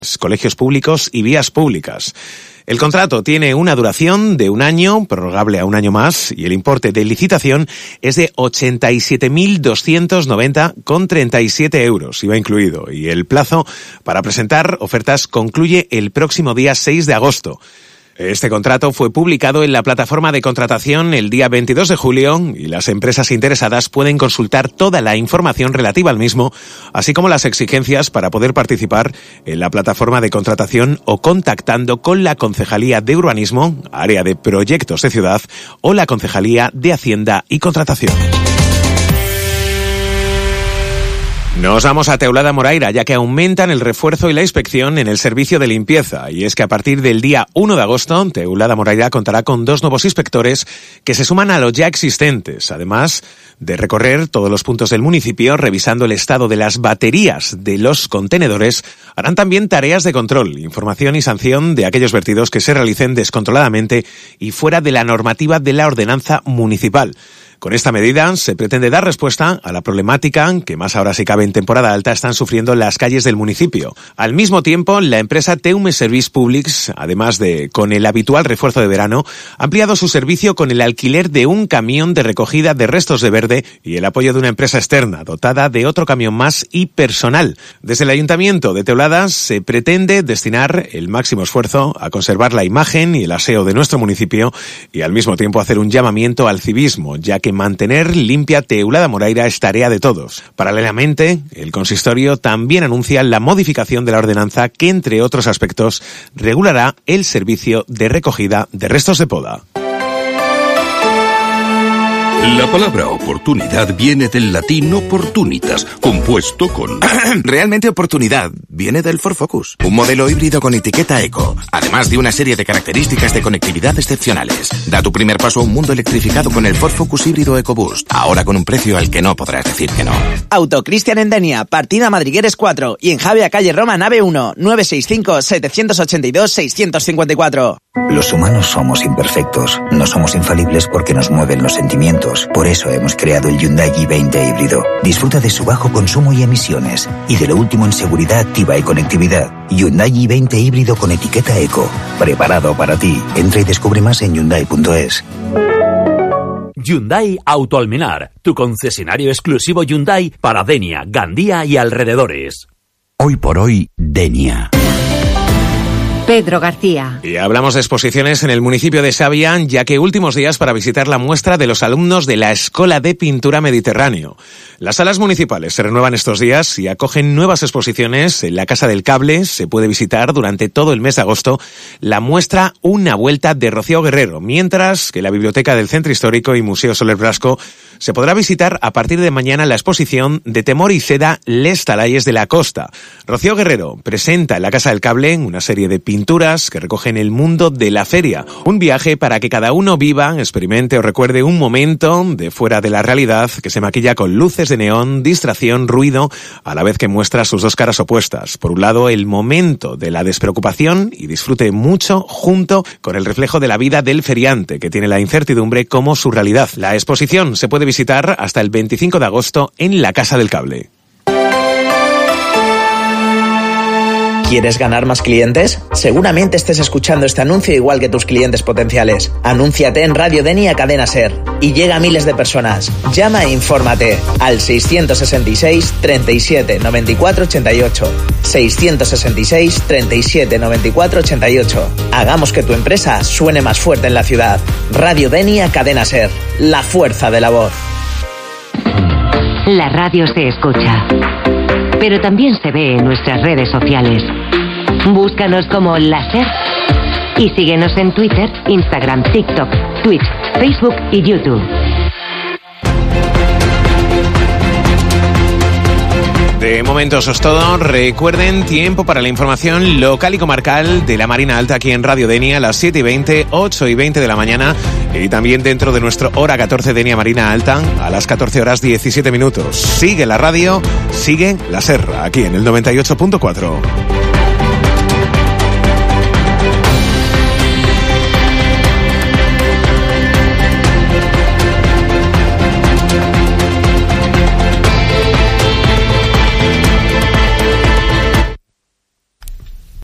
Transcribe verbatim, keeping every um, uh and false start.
colegios públicos y vías públicas. El contrato tiene una duración de un año, prorrogable a un año más, y el importe de licitación es de ochenta y siete mil doscientos noventa con treinta y siete euros, I V A incluido, y el plazo para presentar ofertas concluye el próximo día seis de agosto. Este contrato fue publicado en la plataforma de contratación el día veintidós de julio y las empresas interesadas pueden consultar toda la información relativa al mismo, así como las exigencias para poder participar en la plataforma de contratación o contactando con la Concejalía de Urbanismo, Área de Proyectos de Ciudad o la Concejalía de Hacienda y Contratación. Nos vamos a Teulada Moraira, ya que aumentan el refuerzo y la inspección en el servicio de limpieza. Y es que a partir del día uno de agosto, Teulada Moraira contará con dos nuevos inspectores que se suman a los ya existentes. Además de recorrer todos los puntos del municipio, revisando el estado de las baterías de los contenedores, harán también tareas de control, información y sanción de aquellos vertidos que se realicen descontroladamente y fuera de la normativa de la ordenanza municipal. Con esta medida se pretende dar respuesta a la problemática que más ahora si cabe en temporada alta están sufriendo las calles del municipio. Al mismo tiempo, la empresa Teume Service Publics, además de con el habitual refuerzo de verano, ha ampliado su servicio con el alquiler de un camión de recogida de restos de verde y el apoyo de una empresa externa dotada de otro camión más y personal. Desde el Ayuntamiento de Teulada se pretende destinar el máximo esfuerzo a conservar la imagen y el aseo de nuestro municipio y al mismo tiempo hacer un llamamiento al civismo, ya que mantener limpia Teulada Moraira es tarea de todos. Paralelamente, el consistorio también anuncia la modificación de la ordenanza que, entre otros aspectos, regulará el servicio de recogida de restos de poda. La palabra oportunidad viene del latín opportunitas, compuesto con... Realmente oportunidad viene del Ford Focus, un modelo híbrido con etiqueta eco, además de una serie de características de conectividad excepcionales. Da tu primer paso a un mundo electrificado con el Ford Focus híbrido EcoBoost, ahora con un precio al que no podrás decir que no. Auto Cristian en Denia, partida Madrigueres cuatro y en Javea calle Roma nave uno, nueve seis cinco, siete ocho dos, seis cinco cuatro. Los humanos somos imperfectos, no somos infalibles porque nos mueven los sentimientos. Por eso hemos creado el Hyundai i veinte híbrido. Disfruta de su bajo consumo y emisiones y de lo último en seguridad activa y conectividad. Hyundai i veinte híbrido con etiqueta eco. Preparado para ti. Entra y descubre más en hyundai punto es. Hyundai Auto Almenar, tu concesionario exclusivo Hyundai para Denia, Gandía y alrededores. Hoy por hoy, Denia. Pedro García. Y hablamos de exposiciones en el municipio de Xàbia, ya que últimos días para visitar la muestra de los alumnos de la Escola de Pintura Mediterráneo. Las salas municipales se renuevan estos días y acogen nuevas exposiciones. En la Casa del Cable se puede visitar durante todo el mes de agosto la muestra Una Vuelta de Rocío Guerrero, mientras que la Biblioteca del Centro Histórico y Museo Soler Blasco se podrá visitar a partir de mañana la exposición de Temor y Seda, Les Talayes de la Costa. Rocío Guerrero presenta en la Casa del Cable una serie de pinturas que recogen el mundo de la feria. Un viaje para que cada uno viva, experimente o recuerde un momento de fuera de la realidad que se maquilla con luces de neón, distracción, ruido, a la vez que muestra sus dos caras opuestas. Por un lado, el momento de la despreocupación y disfrute mucho junto con el reflejo de la vida del feriante, que tiene la incertidumbre como su realidad. La exposición se puede visitar hasta el veinticinco de agosto en la Casa del Cable. ¿Quieres ganar más clientes? Seguramente estés escuchando este anuncio igual que tus clientes potenciales. Anúnciate en Radio Denia Cadena Ser y llega a miles de personas. Llama e infórmate al seiscientos sesenta y seis, treinta y siete, noventa y cuatro, ochenta y ocho. seiscientos sesenta y seis, treinta y siete, noventa y cuatro, ochenta y ocho. Hagamos que tu empresa suene más fuerte en la ciudad. Radio Denia Cadena Ser. La fuerza de la voz. La radio se escucha, pero también se ve en nuestras redes sociales. Búscanos como La Ser y síguenos en Twitter, Instagram, TikTok, Twitch, Facebook y YouTube. De momento eso es todo. Recuerden, tiempo para la información local y comarcal de la Marina Alta aquí en Radio Denia a las siete y veinte, ocho y veinte de la mañana y también dentro de nuestro hora catorce Denia Marina Alta a las catorce horas diecisiete minutos. Sigue la radio, sigue la Ser, aquí en el noventa y ocho punto cuatro.